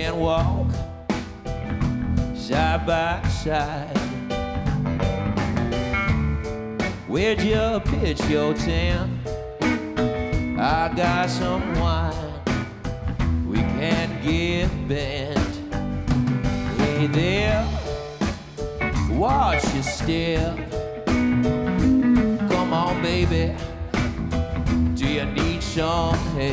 can walk side by side. Where'd you pitch your tent? I got some wine we can get bent. Hey there, watch your step. Come on, baby, do you need some help?